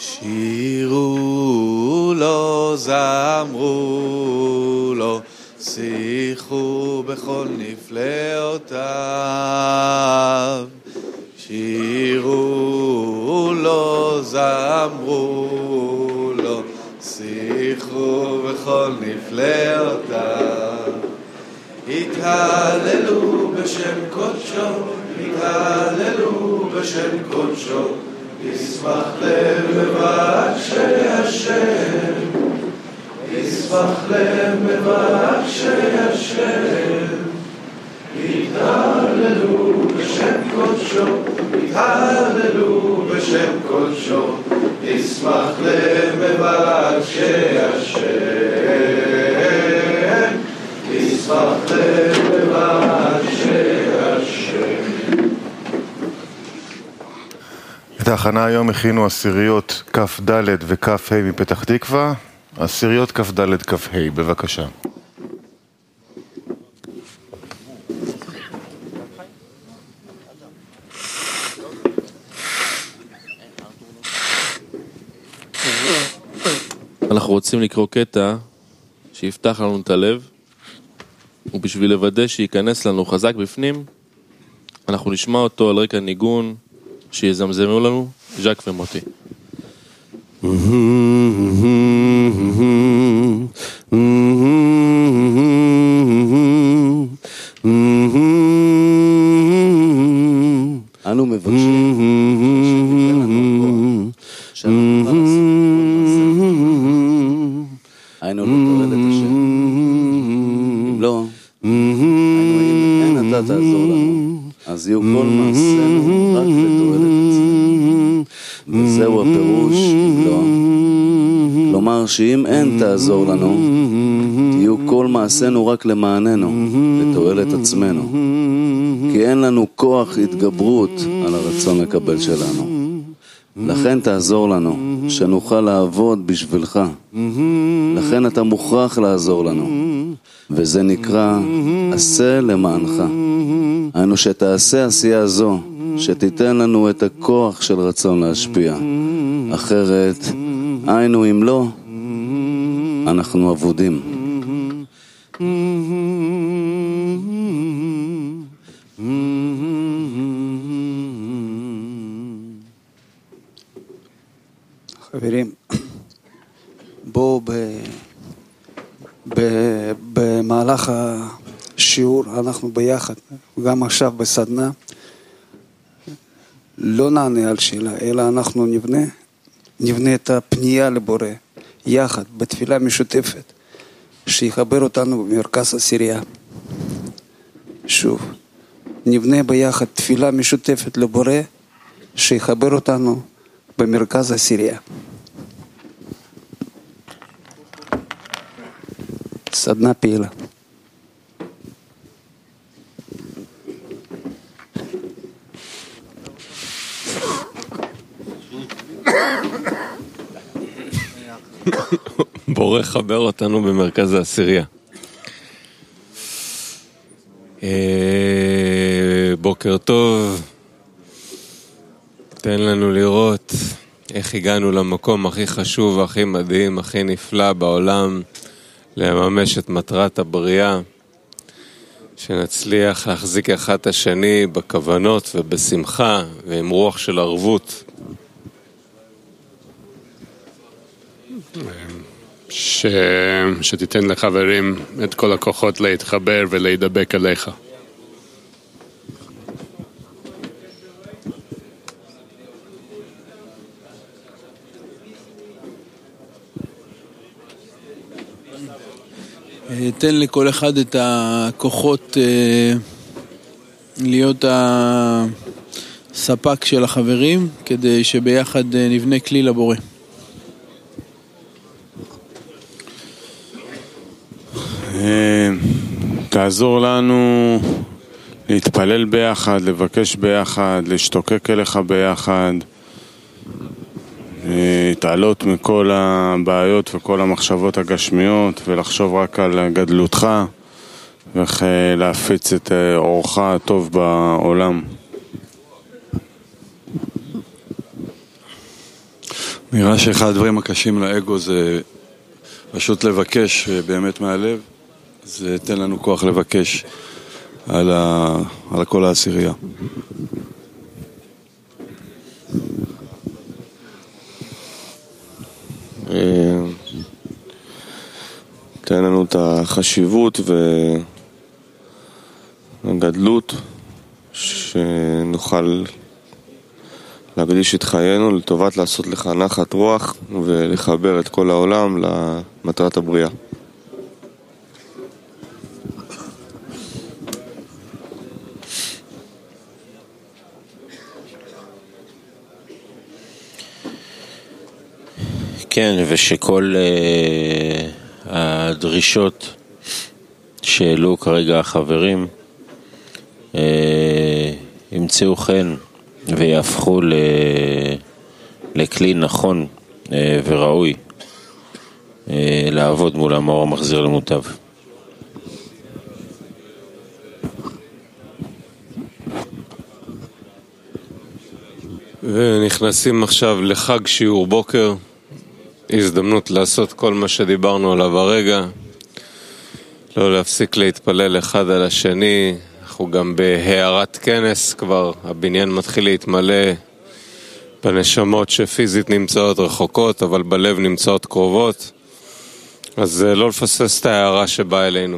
שירו לו, זמרו לו, שיחו בכל נפלאותיו. שירו לו, זמרו לו, שיחו בכל נפלאותיו. התהללו בשם קודשו, התהללו בשם קודשו, ישמח לב מבקשי השם, ישמח לב מבקשי השם. התהללו בשם קודשו, התהללו בשם קודשו, ישמח לב מבקשי השם, ישמח לב מבקשי השם. את ההכנה היום הכינו עשיריות כ"ד וכ"ה מפתח תקווה. עשיריות כ"ד כ"ה, בבקשה. אנחנו רוצים לקרוא קטע שיפתח לנו את הלב, ובשביל לוודא שייכנס לנו חזק בפנים, אנחנו נשמע אותו על רקע ניגון שיזמזמו לנו ז'ק ומוטי. אנו מבקשים היינו לא תורד את השם, אם לא, היינו אם אין אתה תעזור לנו, אז יהיו כל מעשינו רק לתועלת עצמנו, וזהו הפירוש אם לא. כלומר שאם אין תעזור לנו, תהיו כל מעשינו רק למעננו, לתועלת עצמנו, כי אין לנו כוח התגברות על הרצון לקבל שלנו. לכן תעזור לנו, שנוכל לעבוד בשבילך. לכן אתה מוכרח לעזור לנו, וזה נקרא עשה למענך. היינו שתעשה עשייה זו, שתיתן לנו את הכוח של רצון להשפיע. אחרת, היינו אם לא, אנחנו עבודים. חברים, בואו במהלך השיעור, אנחנו ביחד, גם עכשיו בסדנה, לא נענה על שאלה, אלא אנחנו נבנה את הפנייה לבורא, יחד, בתפילה משותפת, שיחבר אותנו במרכז עשירייה. שוב, נבנה ביחד תפילה משותפת לבורא, שיחבר אותנו במרכז עשירייה. סדנה פעילה. בורא חבר אותנו במרכז העשירייה. בוקר טוב. תן לנו לראות איך הגענו למקום הכי חשוב, הכי מדהים, הכי נפלא בעולם, לממש את מטרת הבריאה, שנצליח להחזיק אחד את השני בכוונות ובשמחה ועם רוח של ערבות. שתיתן לחברים את כל הכוחות להתחבר ולהידבק אליך. תן לכל אחד את הכוחות להיות הספק של החברים, כדי שביחד נבנה כלי לבורא. תעזור לנו להתפלל ביחד, לבקש ביחד, להשתוקק אליך ביחד, להתעלות מכל הבעיות וכל המחשבות הגשמיות ולחשוב רק על גדלותך ואיך להפיץ את אורך הטוב בעולם. נראה שאחד הדברים הקשים לאגו זה פשוט לבקש באמת מהלב, אז תן לנו כוח לבקש על כל העשירייה. תן לנו את החשיבות והגדלות שנוכל להקדיש את חיינו לטובת לעשות לך נחת רוח ולחבר את כל העולם למטרת הבריאה. כן, ושכל הדרישות שהעלו כרגע החברים ימצאו חן ויהפכו לכלי נכון וראוי לעבוד מול המאור המחזיר למוטב. ונכנסים עכשיו לחג שיעור בוקר, הזדמנות לעשות כל מה שדיברנו עליו הרגע, לא להפסיק להתפלל אחד על השני. אנחנו גם בהערת כנס, כבר הבניין מתחיל להתמלא בנשמות שפיזית נמצאות רחוקות אבל בלב נמצאות קרובות, אז לא לפספס את ההערה שבאה אלינו.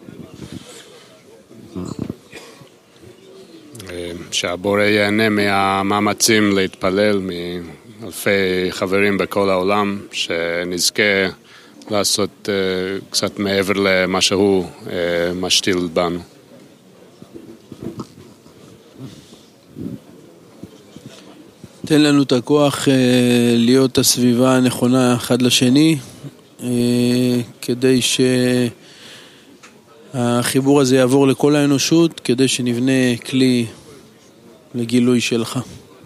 שהבורא ייהנה מהמאמצים להתפלל מאלפי חברים בכל העולם, שנזכה לעשות קצת מעבר למה שהוא משתיל בנו. תן לנו את הכוח להיות הסביבה הנכונה אחד לשני, כדי שהחיבור הזה יעבור לכל האנושות, כדי שנבנה כלי לגילוי שלך.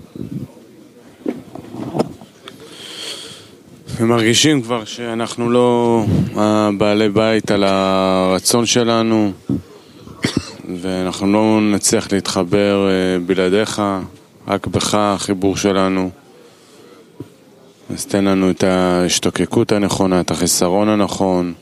ומרגישים כבר שאנחנו לא בעלי בית על הרצון שלנו, ואנחנו לא נצליח להתחבר בלעדיך, רק בך החיבור שלנו. אז תן לנו את ההשתוקקות הנכונה, את החיסרון הנכון.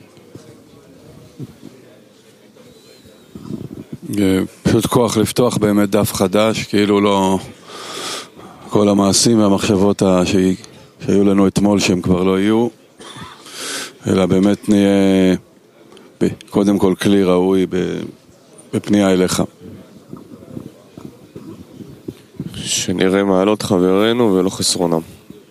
פשוט כוח לפתוח באמת דף חדש, כאילו לא כל המעשים והמחשבות שהיו לנו אתמול שהם כבר לא יהיו, אלא באמת נהיה קודם כל כלי ראוי בפנייה אליך. שנראה מעלות חברינו ולא חסרונם.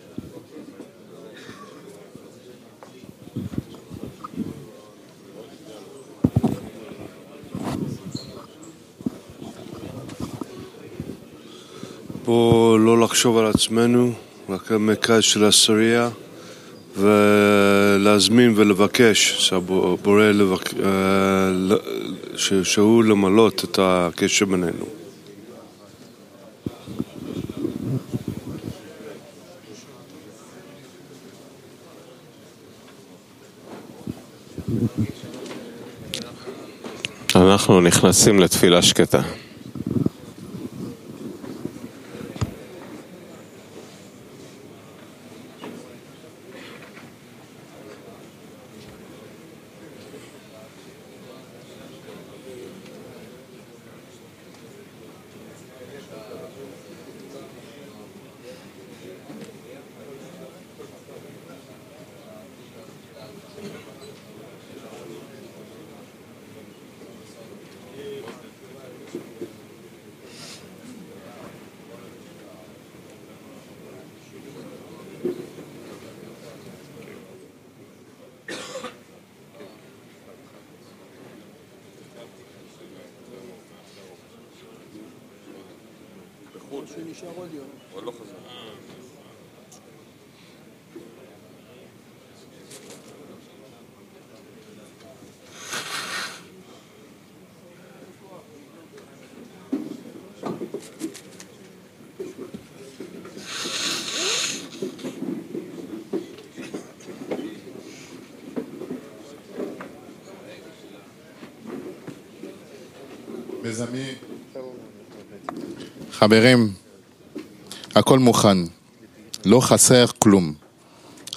בואו לא לחשוב על עצמנו, רק המרכז של העשירייה, ולהזמין ולבקש שהבורא שהוא למלות את הקשר בינינו. אנחנו נכנסים לתפילה שקטה. שנשאר עוד יום. עוד לא חזר. חברים, הכל מוכן, לא חסר כלום.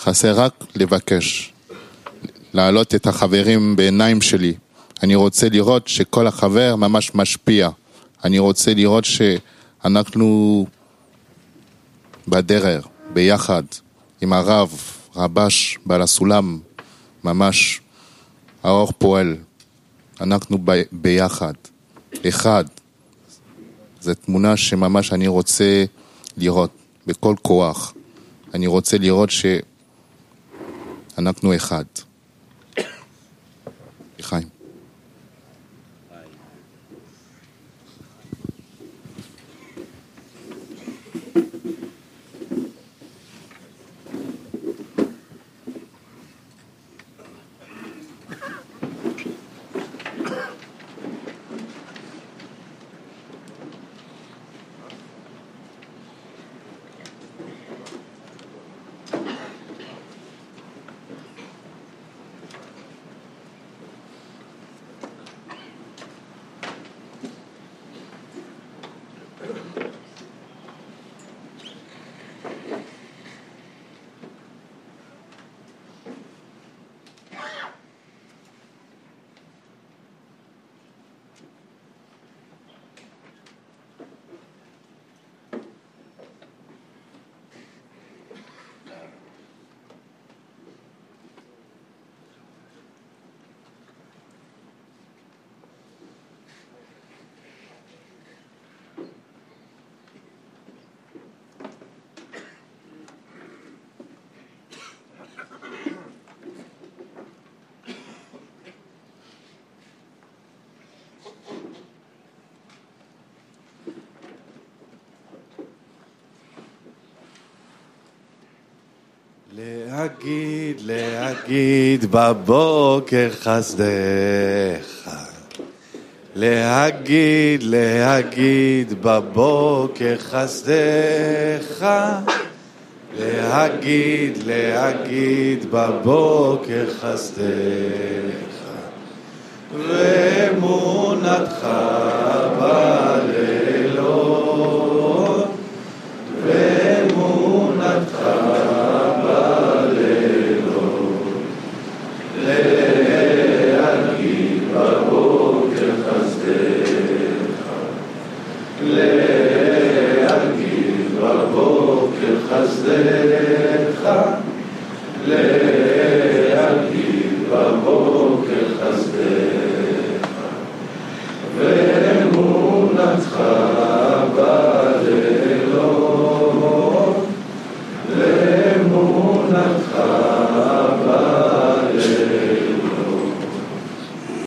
חסר רק לבקש, להעלות את החברים בעיניים שלי. אני רוצה לראות שכל החבר ממש משפיע. אני רוצה לראות שאנחנו בדרך, ביחד, עם הרב, רבש, בעל הסולם, ממש האור פועל. אנחנו ביחד, אחד. זו תמונה שממש אני רוצה לראות בכל כוח. אני רוצה לראות שאנחנו אחד. חיים. להגיד בבוקר חסדך, להגיד בבוקר חסדך, להגיד בבוקר חסדך, ואמונתך